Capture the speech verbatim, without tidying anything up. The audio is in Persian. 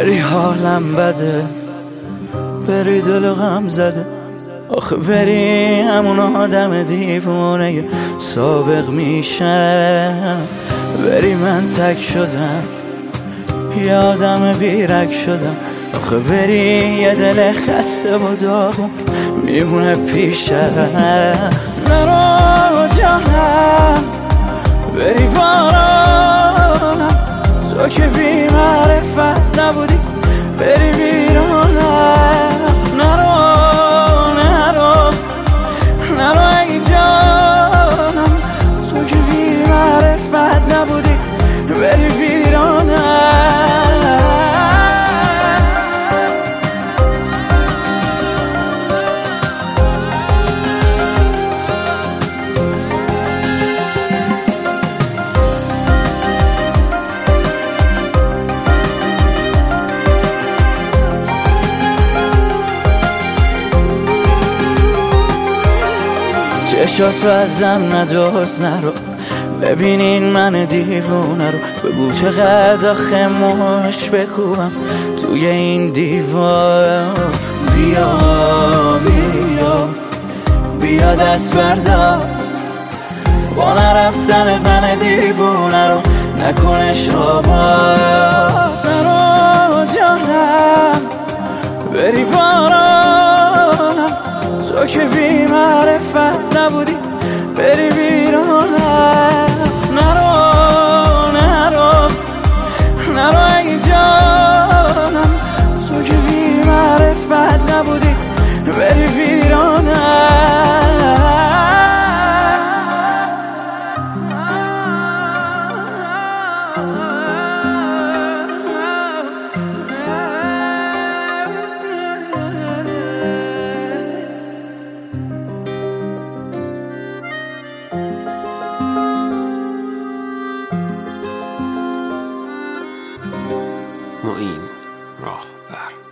بری حالم بده، بری دل غم زده، آخه بری همون آدم دیوونه سابق میشم. بری من تک شدم، یه آدم بیرک شدم، آخه بری یه دل خسته و داغون میمونه پیشم. نرو جانم، بری بارانم، تو که بی معرفت نبودی، بری بیرانم. نرو نرو نرو ای جانم، تو که بی معرفت نبودی، بری بیرانم. چشاتو ازم ندوز، نرو ببینین من دیوونه رو، بگو چقدر آخه مش بکوبم توی این دیوار. بیا بیا بیا دست بردار، با نرفتن من دیوونه رو نکنش آوار. نرو جانم، بری بارانم، تو که بی معرفت نبودی، بری بیرانم. نرو نرو نرو ای جانم، تو که بی معرفت نبودی، بری بیرانم. معین راهبر.